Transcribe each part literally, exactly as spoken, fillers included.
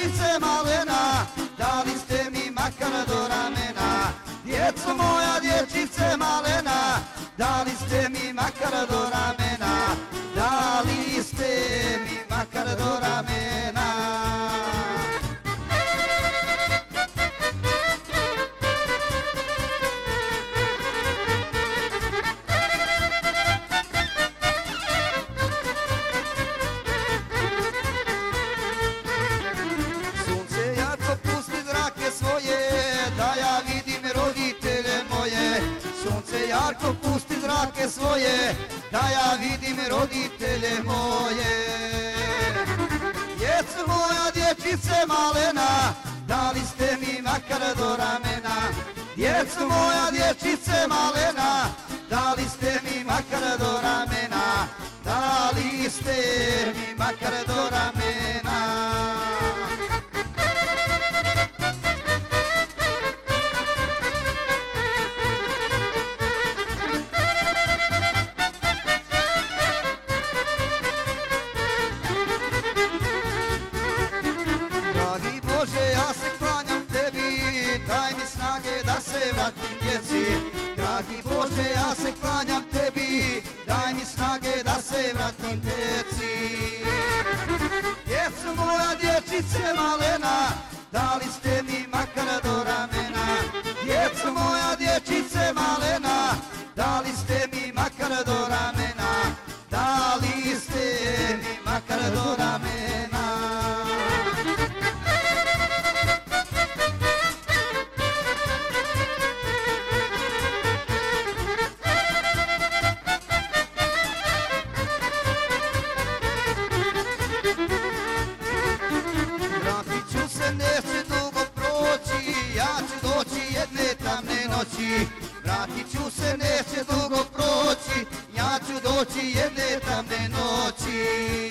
dječice malena, dali ste mi makar do ramena. Djeco moja dječice malena, dali ste mi makar do ramena. Dali ste mi makar do ramena. Sunce jako pusti zrake svoje, da ja vidim roditelje moje. Sunce jarko pusti zrake svoje, da ja vidim roditelje moje. Djeco moja dječice malena, dali ste mi makar do ramena. Djeco moja dječice malena, dali ste mi makar do ramena. Dali ste mi makar do ramena. Dragi Bože, ja se klanjam tebi, daj mi snage da se vratim djeci. Dragi Bože, ja se klanjam tebi, daj mi snage da se vratim djeci. Djeco moja dječice malena, dali ste mi makar do ramena. Djeco moja dječice malena, dali ste mi makar do ramena. Dali ste mi makar do ramena. Vratit ću se, neće dugo proći, ja ću doći jedne tamne noći. Vratit ću se, neće dugo proći, ja ću doći jedne tamne noći.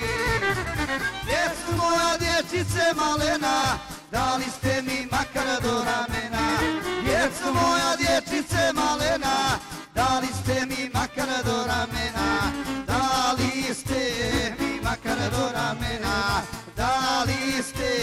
Djeco moja dječice malena, dali ste mi makar do ramena. Djeco moja dječice malena, dali ste mi makar do ramena. Dali ste mi makar do ramena. Dali ste